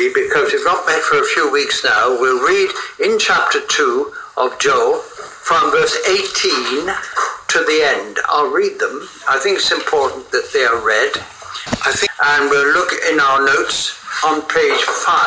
read, because we've not met for a few weeks now, we'll read in chapter 2 of Joel from verse 18 to the end. I'll read them. I think it's important that they are read. And we'll look in our notes on page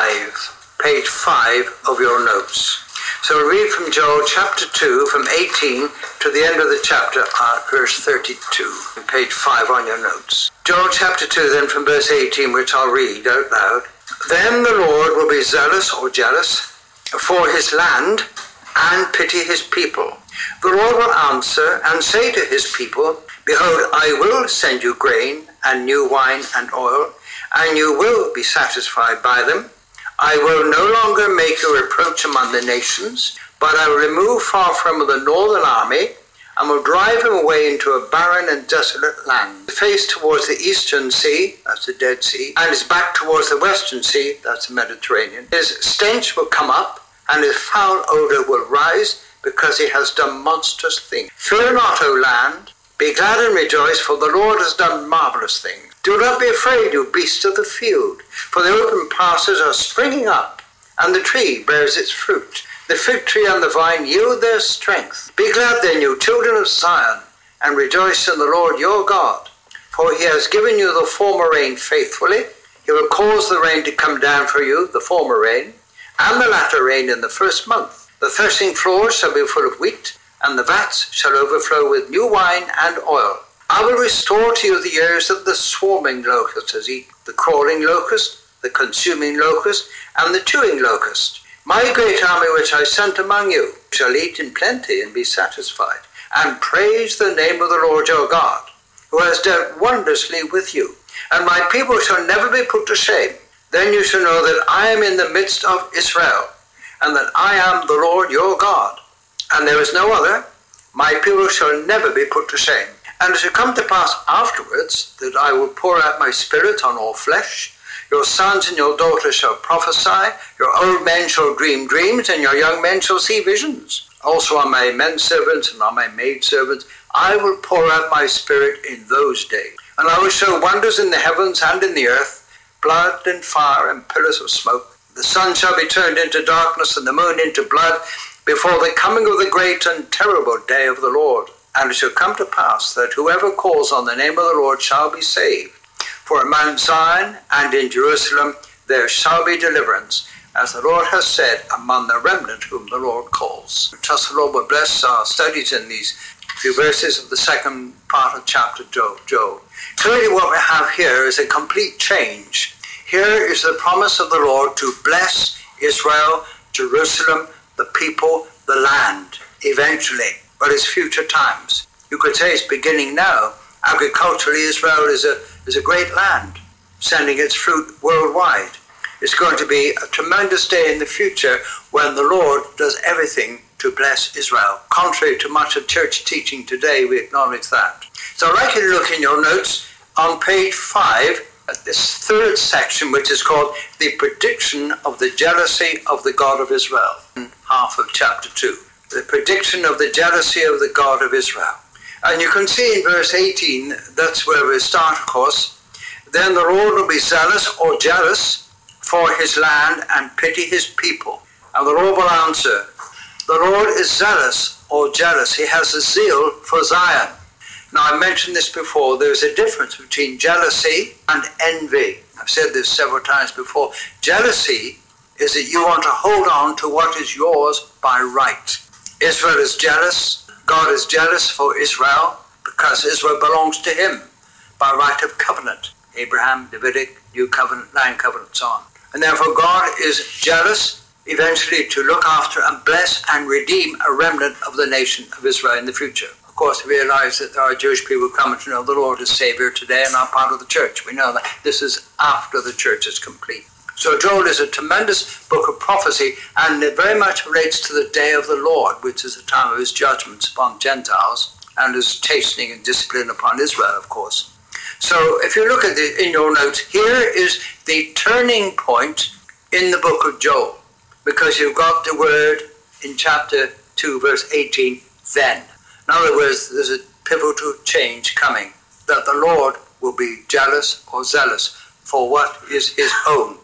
5 of your notes. So we'll read from Joel chapter 2 from 18 to the end of the chapter, verse 32, page 5 on your notes. Joel chapter 2 then from verse 18, which I'll read out loud. Then the Lord will be zealous or jealous for his land and pity his people. The Lord will answer and say to his people, behold, I will send you grain and new wine and oil, and you will be satisfied by them. I will no longer make a reproach among the nations, but I will remove far from the northern army, and will drive him away into a barren and desolate land. His face towards the eastern sea, that's the Dead Sea, and his back towards the western sea, that's the Mediterranean. His stench will come up, and his foul odor will rise, because he has done monstrous things. Fear not, O land, be glad and rejoice, for the Lord has done marvelous things. Do not be afraid, you beasts of the field, for the open pastures are springing up, and the tree bears its fruit. The fig tree and the vine yield their strength. Be glad then, you children of Zion, and rejoice in the Lord your God, for he has given you the former rain faithfully. He will cause the rain to come down for you, the former rain, and the latter rain in the first month. The threshing floors shall be full of wheat, and the vats shall overflow with new wine and oil. I will restore to you the years of the swarming locust has eaten, the crawling locust, the consuming locust, and the chewing locust. My great army which I sent among you shall eat in plenty and be satisfied, and praise the name of the Lord your God, who has dealt wondrously with you. And my people shall never be put to shame. Then you shall know that I am in the midst of Israel, and that I am the Lord your God, and there is no other. My people shall never be put to shame. And it shall come to pass afterwards that I will pour out my spirit on all flesh. Your sons and your daughters shall prophesy, your old men shall dream dreams, and your young men shall see visions. Also on my men servants and on my maid servants I will pour out my spirit in those days. And I will show wonders in the heavens and in the earth, blood and fire and pillars of smoke. The sun shall be turned into darkness and the moon into blood before the coming of the great and terrible day of the Lord. And it shall come to pass that whoever calls on the name of the Lord shall be saved. For in Mount Zion and in Jerusalem there shall be deliverance, as the Lord has said, among the remnant whom the Lord calls. I trust the Lord will bless our studies in these few verses of the second part of chapter Joel. Clearly what we have here is a complete change. Here is the promise of the Lord to bless Israel, Jerusalem, the people, the land, eventually. But it's future times. You could say it's beginning now. Agriculturally, Israel is a great land, sending its fruit worldwide. It's going to be a tremendous day in the future when the Lord does everything to bless Israel. Contrary to much of church teaching today, we acknowledge that. So I'd like you to look in your notes on page 5 at this third section, which is called The Prediction of the Jealousy of the God of Israel, half of chapter 2. The prediction of the jealousy of the God of Israel. And you can see in verse 18, that's where we start, of course. Then the Lord will be zealous or jealous for his land and pity his people. And the Lord will answer. The Lord is zealous or jealous. He has a zeal for Zion. Now, I mentioned this before. There's a difference between jealousy and envy. I've said this several times before. Jealousy is that you want to hold on to what is yours by right. Israel is jealous. God is jealous for Israel because Israel belongs to him by right of covenant. Abraham, Davidic, New Covenant, Land Covenant, so on. And therefore God is jealous eventually to look after and bless and redeem a remnant of the nation of Israel in the future. Of course, we realize that there are Jewish people coming to know the Lord as Savior today and are part of the church. We know that this is after the church is complete. So Joel is a tremendous book of prophecy, and it very much relates to the day of the Lord, which is the time of his judgments upon Gentiles and his chastening and discipline upon Israel, of course. So if you look at it in your notes, here is the turning point in the book of Joel, because you've got the word in chapter 2, verse 18, then. In other words, there's a pivotal change coming, that the Lord will be jealous or zealous for what is his own.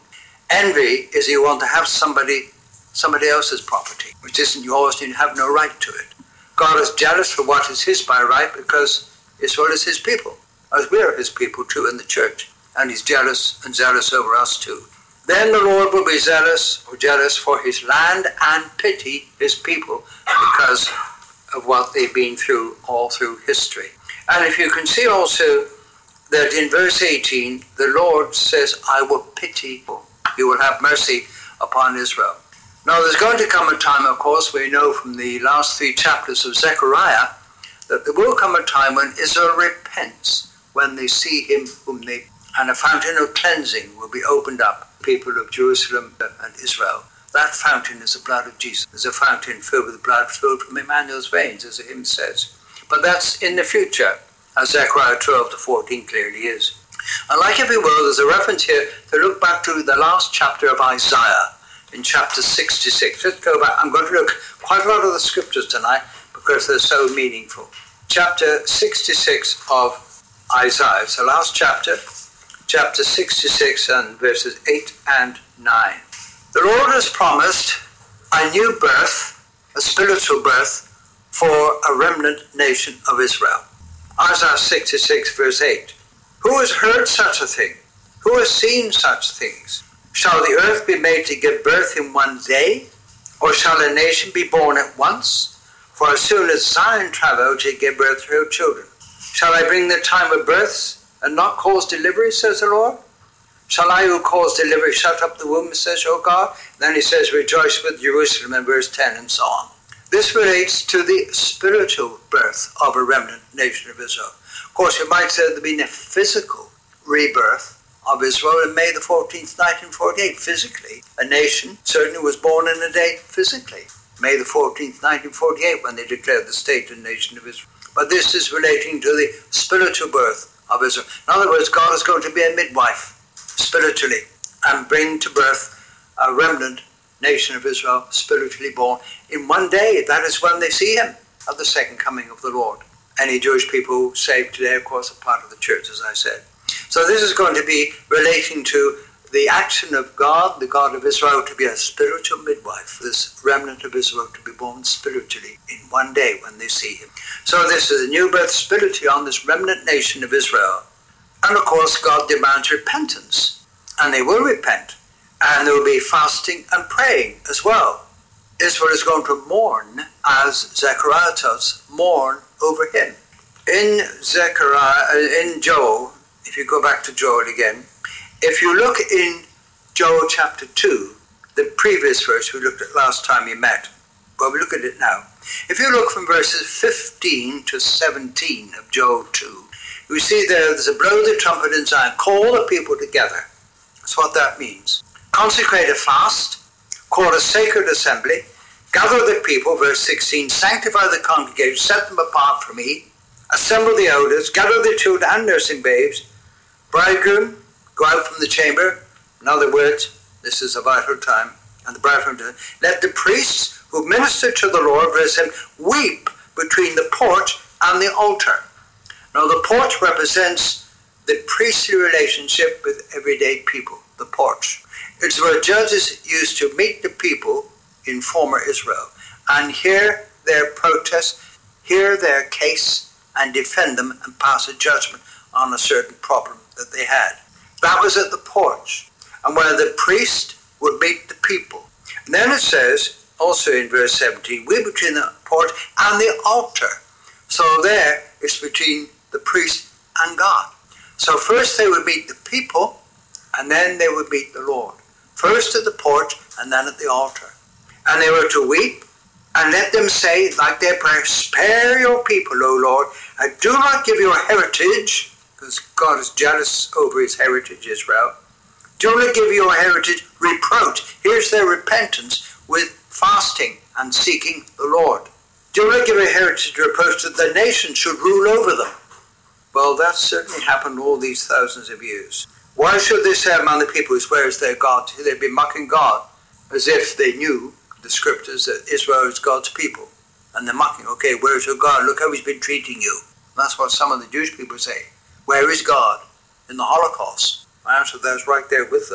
Envy is you want to have somebody else's property, which isn't yours, and you have no right to it. God is jealous for what is his by right because Israel is his people, as we are his people too in the church, and he's jealous and zealous over us too. Then the Lord will be jealous for his land and pity his people because of what they've been through all through history. And if you can see also that in verse 18, the Lord says, I will pity you. You will have mercy upon Israel. Now there's going to come a time, of course, we know from the last 3 chapters of Zechariah, that there will come a time when Israel repents, when they see him and a fountain of cleansing will be opened up, people of Jerusalem and Israel. That fountain is the blood of Jesus. There's a fountain filled with blood flowed from Emmanuel's veins, as the hymn says. But that's in the future, as Zechariah 12-14 clearly is. And like every word, there's a reference here to look back to the last chapter of Isaiah, in chapter 66. Let's go back. I'm going to look quite a lot of the scriptures tonight because they're so meaningful. Chapter 66 of Isaiah. It's the last chapter, chapter 66 and verses 8 and 9. The Lord has promised a new birth, a spiritual birth, for a remnant nation of Israel. Isaiah 66 verse 8. Who has heard such a thing? Who has seen such things? Shall the earth be made to give birth in one day? Or shall a nation be born at once? For as soon as Zion travailed, she gave birth to her children. Shall I bring the time of births and not cause delivery, says the Lord? Shall I who cause delivery shut up the womb, says your God? Then he says, rejoice with Jerusalem in verse 10 and so on. This relates to the spiritual birth of a remnant nation of Israel. Of course, you might say there'd been a physical rebirth of Israel in May the 14th, 1948. Physically, a nation certainly was born in a day physically. May the 14th, 1948, when they declared the state and nation of Israel. But this is relating to the spiritual birth of Israel. In other words, God is going to be a midwife spiritually and bring to birth a remnant nation of Israel spiritually born in one day. That is when they see him at the second coming of the Lord. Any Jewish people saved today, of course, are part of the church, as I said. So this is going to be relating to the action of God, the God of Israel, to be a spiritual midwife, this remnant of Israel to be born spiritually in one day when they see him. So this is a new birth spiritually on this remnant nation of Israel. And of course, God demands repentance, and they will repent, and there will be fasting and praying as well. Israel is going to mourn, as Zechariah tells, mourn over him. In Joel, if you go back to Joel again, if you look in Joel chapter 2, the previous verse we looked at last time you met, well, we look at it now. If you look from verses 15 to 17 of Joel 2, you see there's a blow the trumpet in Zion, call the people together. That's what that means. Consecrate a fast, call a sacred assembly, gather the people, verse 16, sanctify the congregation, set them apart for me, assemble the elders, gather the children and nursing babes, bridegroom, go out from the chamber. In other words, this is a vital time, and the bridegroom, let the priests who minister to the Lord, verse 7, weep between the porch and the altar. Now the porch represents the priestly relationship with everyday people, the porch. It's where judges used to meet the people in former Israel and hear their protest, hear their case, and defend them and pass a judgment on a certain problem that they had. That was at the porch, and where the priest would meet the people. And then it says, also in verse 17, we're between the porch and the altar. So there, it's between the priest and God. So first they would meet the people, and then they would meet the Lord. First at the porch, and then at the altar. And they were to weep, and let them say, like their prayer, spare your people, O Lord, and do not give your heritage, because God is jealous over his heritage, Israel. Do not give your heritage reproach. Here's their repentance with fasting and seeking the Lord. Do not give a heritage reproach that the nation should rule over them. Well, that certainly happened all these thousands of years. Why should they say among the people, where is their God? They'd be mocking God as if they knew the scriptures that Israel is God's people. And they're mocking, okay, where's your God? Look how he's been treating you. That's what some of the Jewish people say. Where is God? In the Holocaust. My answer to that is right there with them.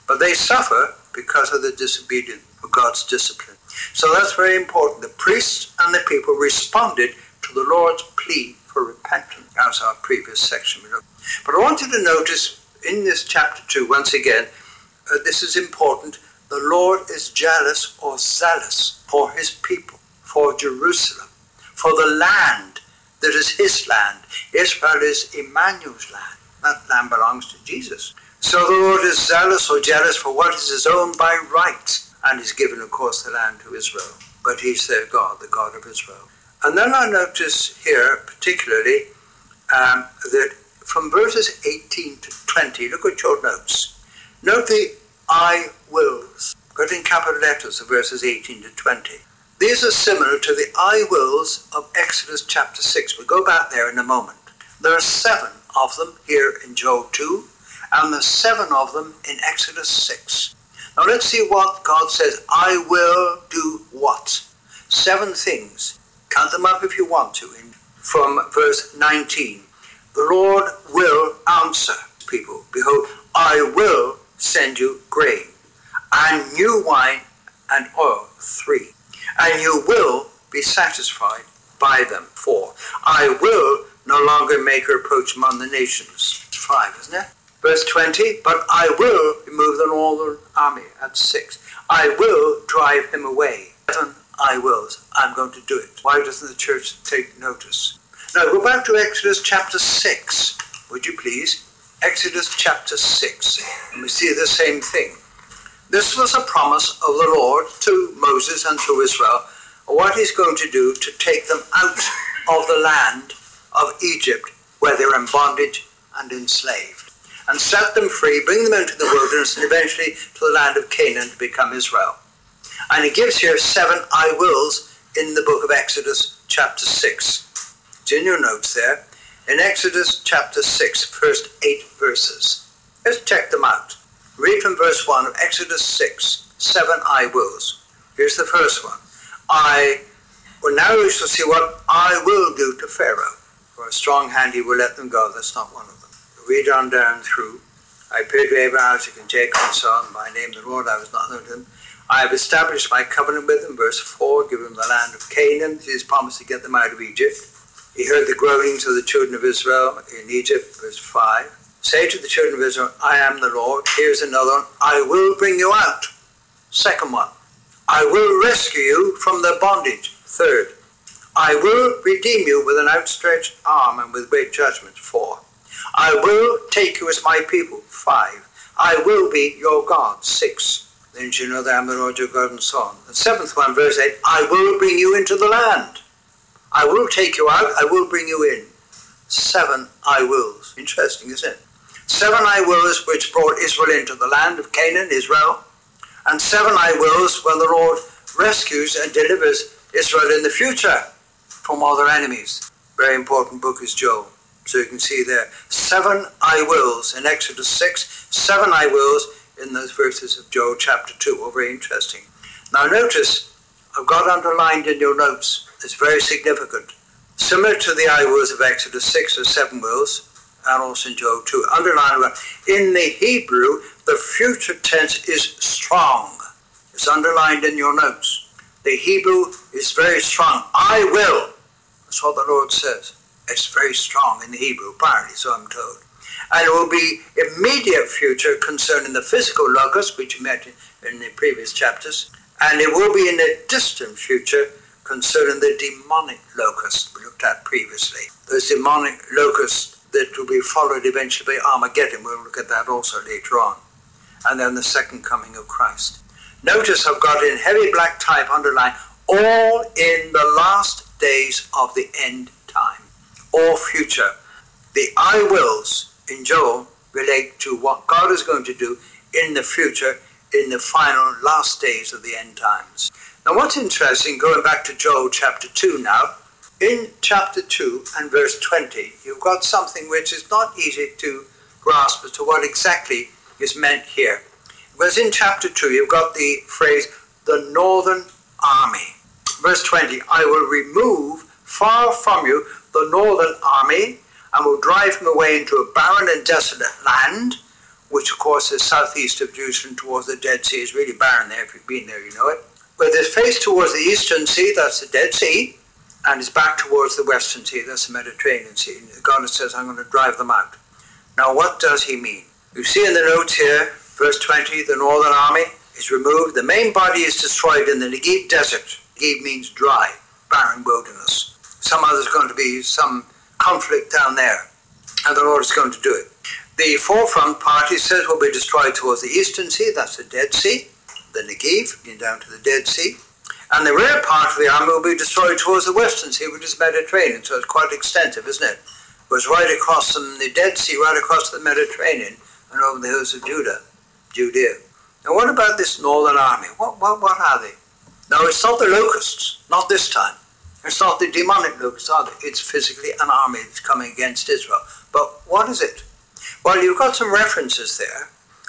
but they suffer because of the disobedience of God's discipline. So that's very important. The priests and the people responded to the Lord's plea for repentance, as our previous section. But I want you to notice in this chapter 2, once again, this is important. The Lord is jealous or zealous for his people, for Jerusalem, for the land that is his land. Israel is Emmanuel's land. That land belongs to Jesus. So the Lord is zealous or jealous for what is his own by right, and he's given, of course, the land to Israel. But he's their God, the God of Israel. And then I notice here, particularly, that from verses 18 to 20, look at your notes. Note the I wills, got in capital letters of verses 18 to 20. These are similar to the I wills of Exodus chapter 6. We'll go back there in a moment. There are 7 of them here in Joel 2, and there's 7 of them in Exodus 6. Now let's see what God says. I will do what? 7 things. Count them up if you want to. From verse 19. The Lord will answer people. Behold, I will send you grain, and new wine and oil, 3. And you will be satisfied by them, 4. I will no longer make a reproach among the nations. 5, isn't it? Verse 20, but I will remove the northern army at 6. I will drive him away. 7 I wills. I'm going to do it. Why doesn't the church take notice? Now go back to Exodus chapter 6, would you please? Exodus chapter 6, and we see the same thing. This was a promise of the Lord to Moses and to Israel, what he's going to do to take them out of the land of Egypt, where they were in bondage and enslaved, and set them free, bring them into the wilderness, and eventually to the land of Canaan to become Israel. And he gives here 7 I wills in the book of Exodus chapter 6. It's in your notes there. In Exodus chapter 6, first 8 verses. Let's check them out. Read from verse 1 of Exodus 6, 7 I wills. Here's the first one. Now we shall see what I will do to Pharaoh. For a strong hand he will let them go. That's not one of them. Read on down through. I appeared to Abraham, Isaac, and Jacob, and so on. By name the Lord, I was not known to them. I have established my covenant with them. Verse 4, give them the land of Canaan. He has promised to get them out of Egypt. He heard the groanings of the children of Israel in Egypt. Verse 5. Say to the children of Israel, I am the Lord. Here's another one. I will bring you out. Second one. I will rescue you from their bondage. Third. I will redeem you with an outstretched arm and with great judgment. 4. I will take you as my people. 5. I will be your God. 6. Then you know that I am the Lord your God, and so on. The 7th one, verse 8. I will bring you into the land. I will take you out. I will bring you in. 7 I wills. Interesting, isn't it? 7 I wills which brought Israel into the land of Canaan, Israel. And 7 I wills when the Lord rescues and delivers Israel in the future from all their enemies. Very important book is Joel. So you can see there 7 I wills in Exodus 6, 7 I wills in those verses of Joel chapter 2. Oh, very interesting. Now notice, I've got underlined in your notes, it's very significant. Similar to the I wills of Exodus 6 or 7 wills, and also in Joel 2. Underline, in the Hebrew, the future tense is strong. It's underlined in your notes. The Hebrew is very strong. I will. That's what the Lord says. It's very strong in the Hebrew, apparently, so I'm told. And it will be immediate future concerning the physical locust, which you met in the previous chapters. And it will be in the distant future concerning the demonic locust we looked at previously. Those demonic locusts that will be followed eventually by Armageddon. We'll look at that also later on. And then the second coming of Christ. Notice I've got in heavy black type underlined, all in the last days of the end time. All future. The I wills in Joel relate to what God is going to do in the future, in the final last days of the end times. Now what's interesting, going back to Joel chapter 2 now, in chapter 2 and verse 20, you've got something which is not easy to grasp as to what exactly is meant here. Because in chapter 2, you've got the phrase, the northern army. Verse 20, I will remove far from you the northern army, and will drive them away into a barren and desolate land, which of course is southeast of Jerusalem towards the Dead Sea. It's really barren there. If you've been there, you know it. With its face towards the eastern sea, that's the Dead Sea, and its back towards the western sea, that's the Mediterranean Sea. And God says, I'm going to drive them out. Now, what does he mean? You see in the notes here, verse 20, the northern army is removed. The main body is destroyed in the Negev desert. Negev means dry, barren wilderness. Somehow there's going to be some conflict down there, and the Lord is going to do it. The forefront part, he says, will be destroyed towards the eastern sea, that's the Dead Sea, the Negev, getting down to the Dead Sea. And the rear part of the army will be destroyed towards the western sea, which is Mediterranean, so it's quite extensive, isn't it? It goes right across from the Dead Sea, right across the Mediterranean, and over the hills of Judea. Now what about this northern army? What are they? No, it's not the locusts, not this time. It's not the demonic locusts either. It's physically an army that's coming against Israel. But what is it? Well, you've got some references there.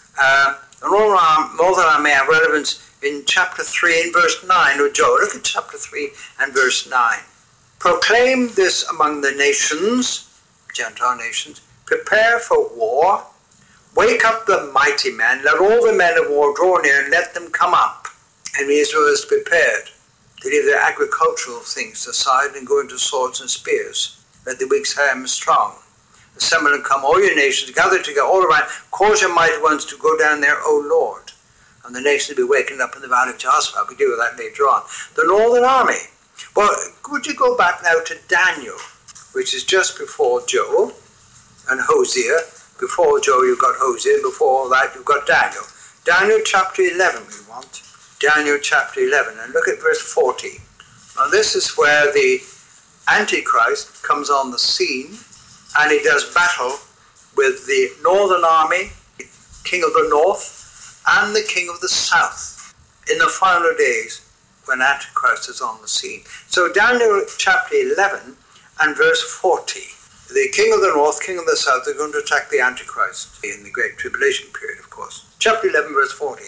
The northern army have relevance in chapter 3 and verse 9 of Joel. Look at chapter 3 and verse 9. Proclaim this among the nations, Gentile nations. Prepare for war. Wake up the mighty men. Let all the men of war draw near and let them come up. And Israel is prepared. They leave their agricultural things aside and go into swords and spears. Let the weak say, I am strong. Assemble and come, all your nations, gather together all around. Cause your mighty ones to go down there, O Lord. And the nations will be wakened up in the valley of Jehoshaphat. We deal with that later on. The northern army. Well, would you go back now to Daniel, which is just before Joel and Hosea. Before Joel you've got Hosea, before all that you've got Daniel. Daniel chapter 11 we want. Daniel chapter 11, and look at verse 40. Now this is where the Antichrist comes on the scene, and he does battle with the northern army, the king of the north, and the king of the south, in the final days when Antichrist is on the scene. So Daniel chapter 11 and verse 40. The king of the north, king of the south, are going to attack the Antichrist in the Great Tribulation period, of course. Chapter 11, verse 40.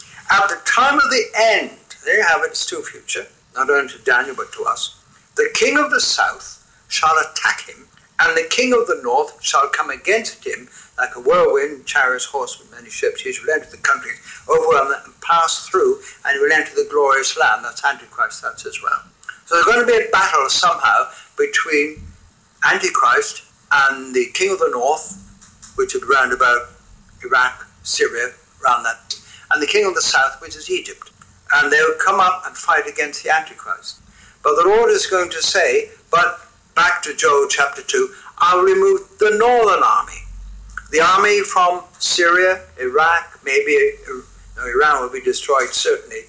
At the time of the end, there you have it, it's to future, not only to Daniel but to us, the king of the south shall attack him, and the king of the north shall come against him like a whirlwind, chariots, horsemen, many ships. He shall enter the country, overwhelm them, and pass through, and he will enter the glorious land. That's Antichrist, that's Israel. So there's going to be a battle somehow between Antichrist and the king of the north, which is round about Iraq, Syria, around that, and the king of the south, which is Egypt. And they'll come up and fight against the Antichrist. But the Lord is going to say, but back to Joel chapter 2, I'll remove the northern army. The army from Syria, Iraq, maybe Iran will be destroyed certainly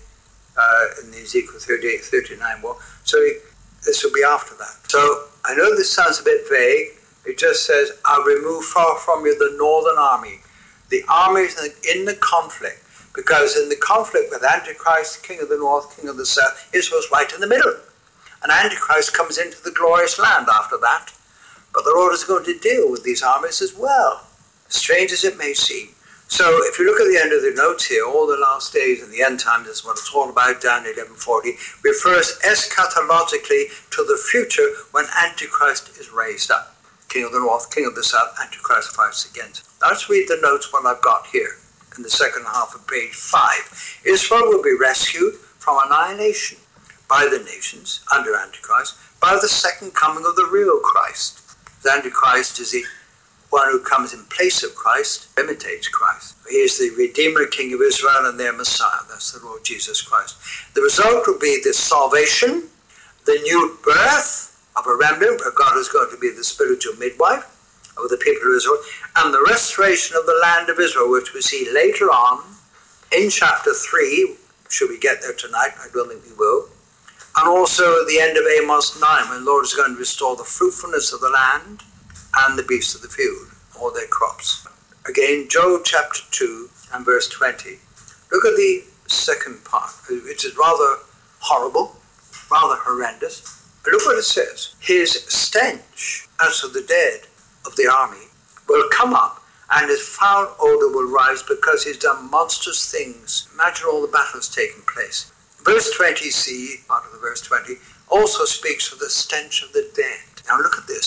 in the Ezekiel 38-39 war. So this will be after that. So I know this sounds a bit vague. It just says, I'll remove far from you the northern army. The armies in the conflict. Because in the conflict with Antichrist, king of the north, king of the south, Israel's right in the middle. And Antichrist comes into the glorious land after that. But the Lord is going to deal with these armies as well, strange as it may seem. So if you look at the end of the notes here, all the last days and the end times is what it's all about, Daniel 11:40, refers eschatologically to the future when Antichrist is raised up. King of the north, king of the south, Antichrist fights against. Now let's read the notes what I've got here in the second half of page 5. Israel will be rescued from annihilation by the nations under Antichrist by the second coming of the real Christ. The Antichrist is the one who comes in place of Christ, imitates Christ. He is the Redeemer, King of Israel, and their Messiah. That's the Lord Jesus Christ. The result will be the salvation, the new birth of a remnant, where God is going to be the spiritual midwife of the people of Israel, and the restoration of the land of Israel, which we see later on in chapter 3. Should we get there tonight? I don't think we will. And also at the end of Amos 9, when the Lord is going to restore the fruitfulness of the land and the beasts of the field, all their crops. Again, Joel chapter 2 and verse 20. Look at the second part, which is rather horrible, rather horrendous. But look what it says. His stench, as of the dead of the army, will come up, and his foul odor will rise because he's done monstrous things. Imagine all the battles taking place. Verse 20c, part of the verse 20, also speaks of the stench of the dead. Now look at this.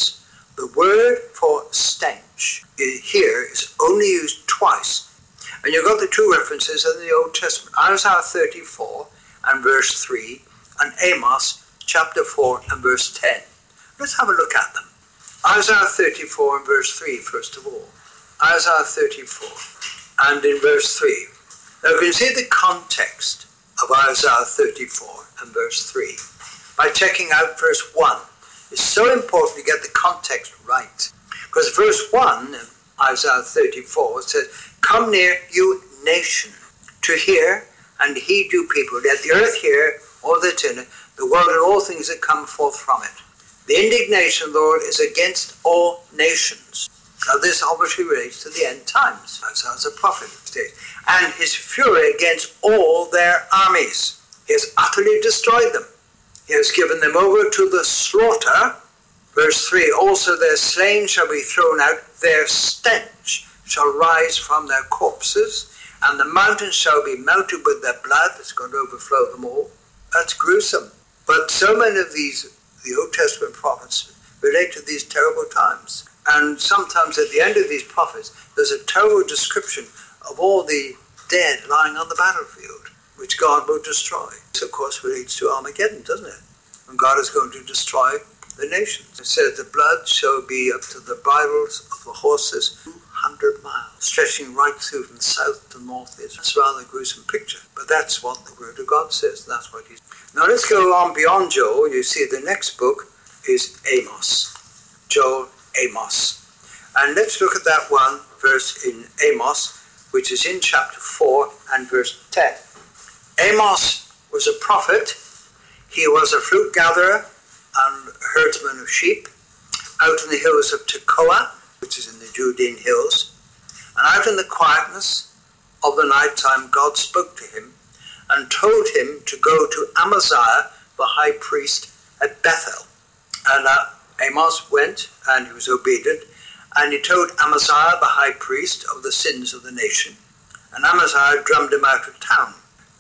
The word for stench here is only used twice. And you've got the two references in the Old Testament, Isaiah 34 and verse 3, and Amos chapter 4 and verse 10. Let's have a look at them. Isaiah 34 and verse 3, first of all. Isaiah 34 and in verse 3. Now you can see the context of Isaiah 34 and verse 3 by checking out verse 1. It's so important to get the context right. Because verse 1 of Isaiah 34 says, "Come near, you nation, to hear, and heed, you people. Let the earth hear, all that's in it, the world and all things that come forth from it. The indignation of the Lord is against all nations." Now this obviously relates to the end times, as a prophet states. "And his fury against all their armies. He has utterly destroyed them. He has given them over to the slaughter." Verse 3, "Also their slain shall be thrown out, their stench shall rise from their corpses, and the mountains shall be melted with their blood." It's going to overflow them all. That's gruesome. But so many of these, the Old Testament prophets, relate to these terrible times. And sometimes at the end of these prophets, there's a terrible description of all the dead lying on the battlefield, which God will destroy. This, of course, relates to Armageddon, doesn't it? And God is going to destroy the nations. It says the blood shall be up to the bridles of the horses 200 miles, stretching right through from south to north. It's a rather gruesome picture. But that's what the Word of God says. That's what He's... Now let's go on beyond Joel. You see the next book is Amos. Joel, Amos. And let's look at that one verse in Amos, which is in chapter 4 and verse 10. Amos was a prophet. He was a fruit gatherer and herdsman of sheep out in the hills of Tekoa, which is in the Judean hills. And out in the quietness of the night time, God spoke to him and told him to go to Amaziah, the high priest at Bethel. And Amos went, and he was obedient, and he told Amaziah, the high priest, of the sins of the nation. And Amaziah drummed him out of town.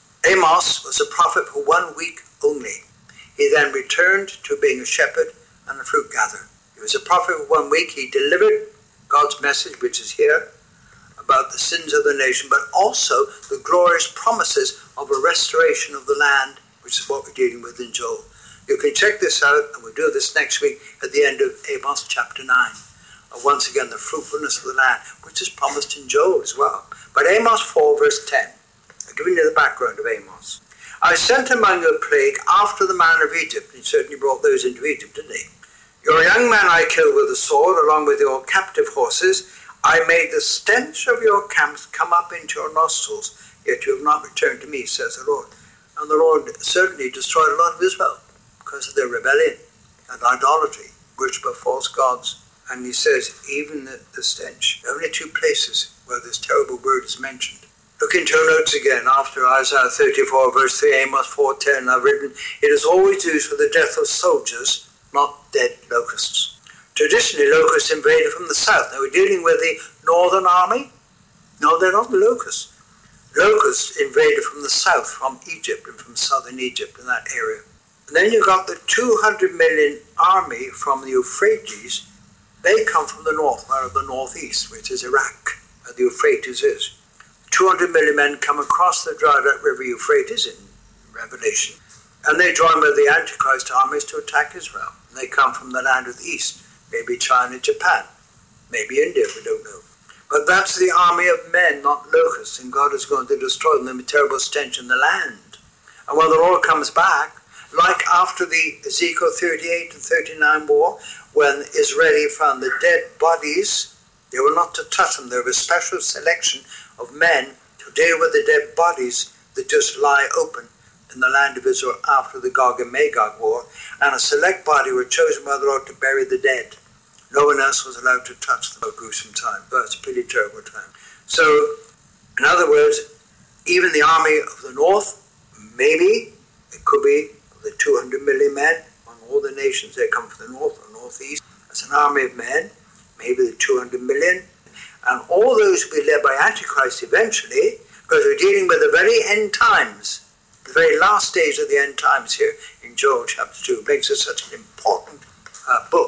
Amos was a prophet for 1 week only. He then returned to being a shepherd and a fruit gatherer. He was a prophet for 1 week. He delivered God's message, which is here, about the sins of the nation, but also the glorious promises of a restoration of the land, which is what we're dealing with in Joel. You can check this out, and we'll do this next week at the end of Amos chapter 9. Once again, the fruitfulness of the land, which is promised in Joel as well. But Amos 4, verse 10. I'm giving you the background of Amos. "I sent among you a plague after the manner of Egypt." He certainly brought those into Egypt, didn't he? "Your young men I killed with the sword, along with your captive horses. I made the stench of your camps come up into your nostrils, yet you have not returned to me, says the Lord." And the Lord certainly destroyed a lot of Israel because of their rebellion and idolatry, worship of false gods. And he says, even the stench. Only 2 places where this terrible word is mentioned. Look into your notes again after Isaiah 34, verse 3, Amos 4:10. I've written, "It is always used for the death of soldiers, not dead locusts." Traditionally, locusts invaded from the south. Now we're dealing with the northern army. No, they're not the locusts. Locusts invaded from the south, from Egypt and from southern Egypt in that area. And then you've got the 200 million army from the Euphrates. They come from the north, or the northeast, which is Iraq, where the Euphrates is. 200 million men come across the dried up river Euphrates in Revelation, and they join with the Antichrist armies to attack Israel. And they come from the land of the east, maybe China, Japan, maybe India, we don't know. But that's the army of men, not locusts, and God is going to destroy them with terrible stench in the land. And when the Lord comes back, like after the Ezekiel 38 and 39 war, when Israel found the dead bodies, they were not to touch them. There was a special selection of men to deal with the dead bodies that just lie open in the land of Israel after the Gog and Magog war, and a select body were chosen by the Lord to bury the dead. No one else was allowed to touch them. A gruesome time, but it's a pretty terrible time. So, in other words, even the army of the north, maybe it could be the 200 million men on all the nations that come from the north or northeast. It's an army of men, maybe the 200 million. And all those will be led by Antichrist eventually, because we're dealing with the very end times, the very last stage of the end times here in Joel chapter 2. It makes it such an important book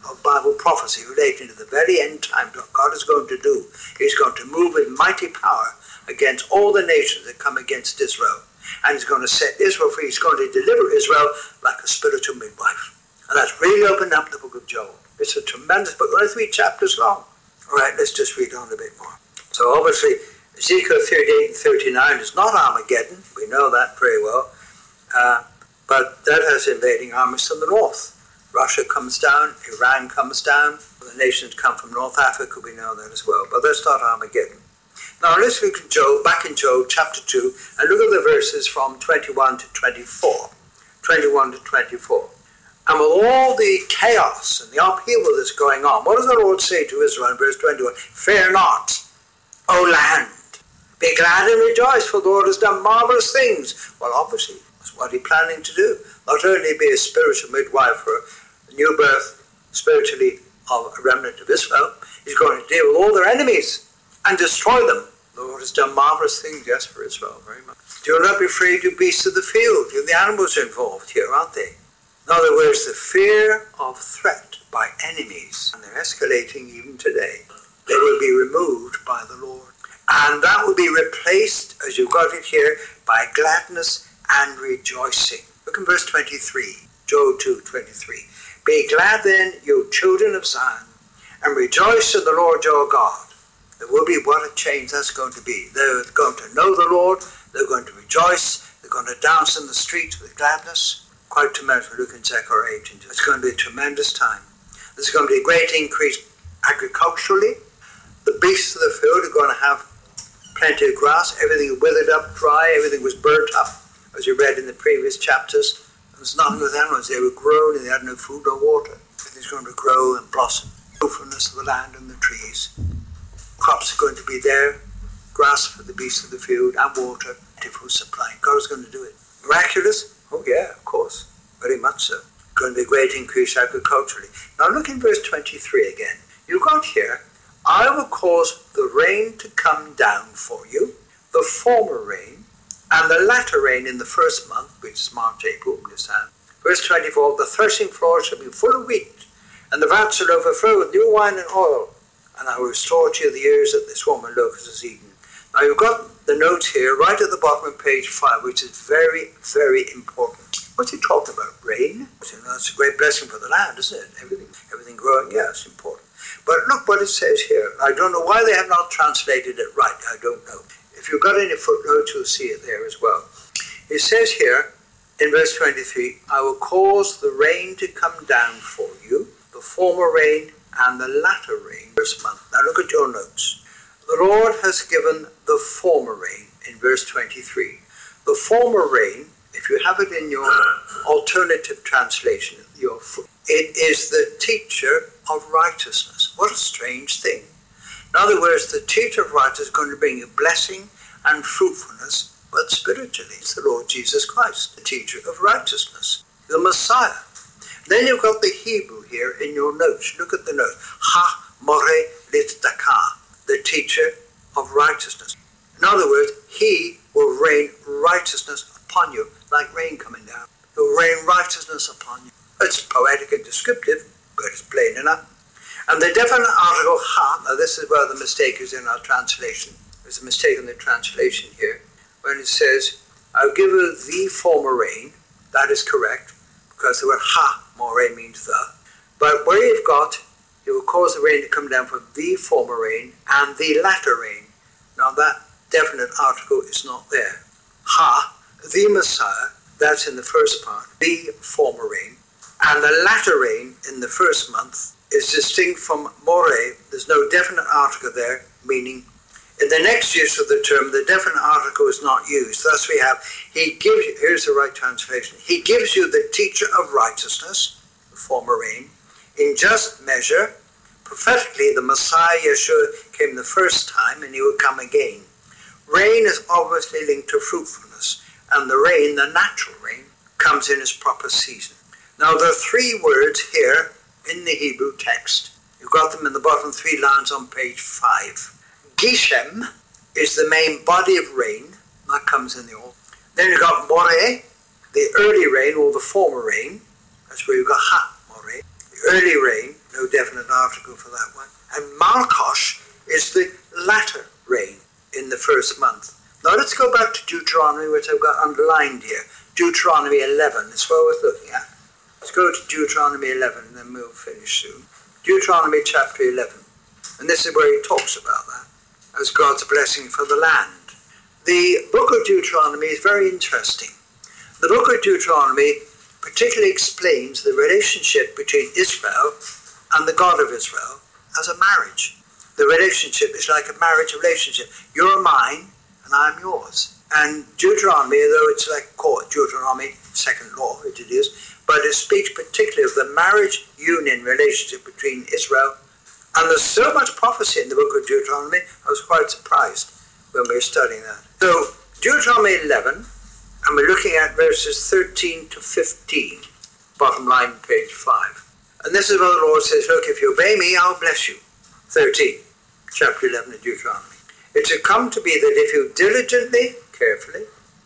of Bible prophecy relating to the very end time, what God is going to do. He's going to move with mighty power against all the nations that come against Israel. And he's going to set Israel free. He's going to deliver Israel like a spiritual midwife. And that's really opened up the book of Joel. It's a tremendous book, only 3 chapters long. All right, let's just read on a bit more. So obviously, Ezekiel 38 and 39 is not Armageddon. We know that very well. But that has invading armies from the north. Russia comes down, Iran comes down, the nations come from North Africa, we know that as well. But that's not Armageddon. Now let's look at Job, back in Job chapter 2, and look at the verses from 21 to 24. 21 to 24. And with all the chaos and the upheaval that's going on, what does the Lord say to Israel in verse 21? Fear not, O land. Be glad and rejoice, for the Lord has done marvelous things. Well, obviously, that's what he's planning to do. Not only be a spiritual midwife for a new birth, spiritually, of a remnant of Israel, he's going to deal with all their enemies and destroy them. The Lord has done marvelous things, yes, for Israel, very much. Do not be afraid, you beasts of the field. The animals are involved here, aren't they? In other words, the fear of threat by enemies, and they're escalating even today, they will be removed by the Lord. And that will be replaced, as you've got it here, by gladness and rejoicing. Look in verse 23, Job 2:23. Be glad then, you children of Zion, and rejoice in the Lord your God. There will be what a change that's going to be. They're going to know the Lord, they're going to rejoice, they're going to dance in the streets with gladness. Quite tremendous. We look in Zechariah 18. It's going to be a tremendous time. There's going to be a great increase agriculturally. The beasts of the field are going to have plenty of grass. Everything withered up, dry. Everything was burnt up, as you read in the previous chapters. There was nothing with animals. They were grown and they had no food or water. Everything's going to grow and blossom. Fruitfulness of the land and the trees. Crops are going to be there. Grass for the beasts of the field and water. Plentiful supply. God is going to do it. Miraculous? Oh yeah, of course. Very much so. Going to be a great increase agriculturally. Now look in verse 23 again. You've got here, I will cause the rain to come down for you, the former rain, and the latter rain in the first month, which is March, April, this time. Verse 24, the threshing floor shall be full of wheat, and the vats shall overflow with new wine and oil, and I will restore to you the years that this woman locust has eaten. Now you've got the notes here right at the bottom of page 5, which is very, very important. What's he talking about? Rain? So that's a great blessing for the land, isn't it? Everything growing, yeah, it's important. But look what it says here. I don't know why they have not translated it right. I don't know. If you've got any footnotes, you'll see it there as well. It says here in verse 23, I will cause the rain to come down for you, the former rain and the latter rain, first month. Now look at your notes. The Lord has given the former rain in verse 23. The former rain, if you have it in your alternative translation, it is the teacher of righteousness. What a strange thing. In other words, the teacher of righteousness is going to bring you blessing and fruitfulness, but spiritually. It's the Lord Jesus Christ, the teacher of righteousness, the Messiah. Then you've got the Hebrew here in your notes. Look at the note. Ha more litdaka, the teacher of righteousness. In other words, he will rain righteousness upon you, like rain coming down. He will rain righteousness upon you. It's poetic and descriptive, but it's plain enough. And the definite article ha, now this is where the mistake is in our translation. There's a mistake in the translation here, when it says, I'll give you the former rain. That is correct, because the word ha, more means the. But where you've got, you will cause the rain to come down for the former rain and the latter rain. Now that definite article is not there. Ha, the Messiah, that's in the first part, the former rain. And the latter rain in the first month is distinct from more. There's no definite article there, meaning in the next use of the term, the definite article is not used. Thus we have, he gives you, here's the right translation, he gives you the teacher of righteousness, the former rain, in just measure. Prophetically, the Messiah Yeshua came the first time and he will come again. Rain is obviously linked to fruitfulness, and the rain, the natural rain, comes in its proper season. Now there are 3 words here in the Hebrew text. You've got them in the bottom 3 lines on page 5. Geshem is the main body of rain, that comes in the old. Then you've got more, the early rain or the former rain. That's where you've got ha, more, the early rain. No definite article for that one. And Malkosh is the latter rain in the first month. Now let's go back to Deuteronomy, which I've got underlined here. Deuteronomy 11, that's what we're looking at. Let's go to Deuteronomy 11 and then we'll finish soon. Deuteronomy chapter 11. And this is where he talks about that as God's blessing for the land. The book of Deuteronomy is very interesting. The book of Deuteronomy particularly explains the relationship between Israel and the God of Israel as a marriage. The relationship is like a marriage relationship. You're mine and I'm yours. And Deuteronomy, though it's like Deuteronomy, second law, which it is, but it speaks particularly of the marriage union relationship between Israel. And there's so much prophecy in the book of Deuteronomy, I was quite surprised when we were studying that. So, Deuteronomy 11, and we're looking at verses 13 to 15, bottom line, page 5. And this is what the Lord says, look, if you obey me, I'll bless you. 13, chapter 11 of Deuteronomy. It shall come to be that if you diligently, carefully,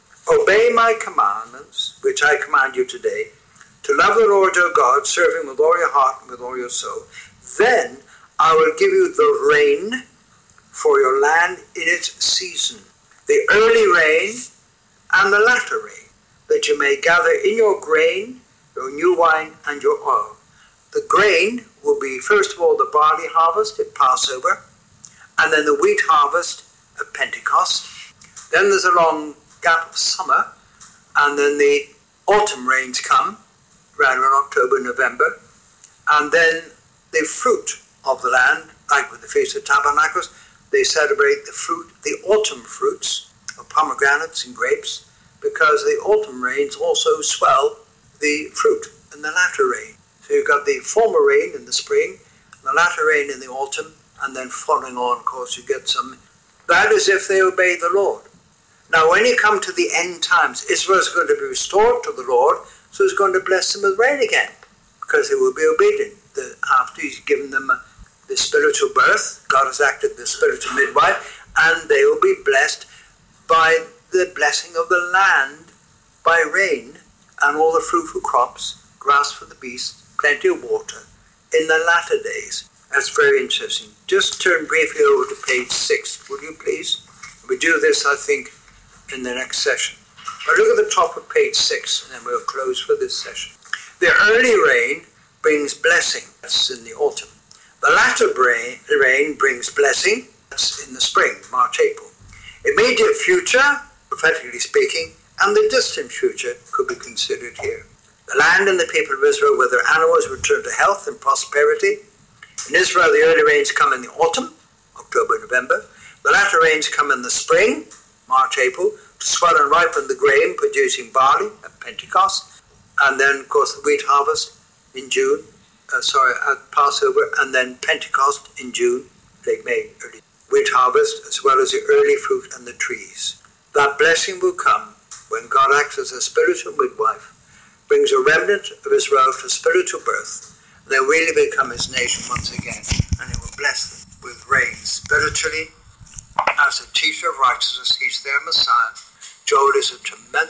obey my commandments, which I command you today, to love the Lord your God, serve him with all your heart and with all your soul, then I will give you the rain for your land in its season, the early rain and the latter rain, that you may gather in your grain, your new wine, and your oil. The grain will be, first of all, the barley harvest at Passover, and then the wheat harvest at Pentecost. Then there's a long gap of summer, and then the autumn rains come, around in October, November, and then the fruit of the land, like with the Feast of Tabernacles, they celebrate the fruit, the autumn fruits of pomegranates and grapes, because the autumn rains also swell the fruit in the latter rain. So you've got the former rain in the spring, the latter rain in the autumn, and then following on, of course, you get some. That is if they obey the Lord. Now, when you come to the end times, Israel is going to be restored to the Lord, so he's going to bless them with rain again, because they will be obedient. After he's given them the spiritual birth, God has acted the spiritual midwife, and they will be blessed by the blessing of the land, by rain, and all the fruitful crops, grass for the beasts, plenty of water, in the latter days. That's very interesting. Just turn briefly over to page 6, would you please? We do this, I think, in the next session. But look at the top of page 6, and then we'll close for this session. The early rain brings blessing. That's in the autumn. The latter rain brings blessing. That's in the spring, March, April. Immediate future, prophetically speaking, and the distant future could be considered here. The land and the people of Israel, with their animals, return to health and prosperity. In Israel, the early rains come in the autumn, October, November. The latter rains come in the spring, March, April, to swell and ripen the grain, producing barley at Pentecost. And then, of course, the wheat harvest in June, at Passover, and then Pentecost in June, late May, early wheat harvest, as well as the early fruit and the trees. That blessing will come when God acts as a spiritual midwife, brings a remnant of Israel to spiritual birth, and they really become his nation once again, and he will bless them with rain spiritually as a teacher of righteousness. He's their Messiah. Joel is a tremendous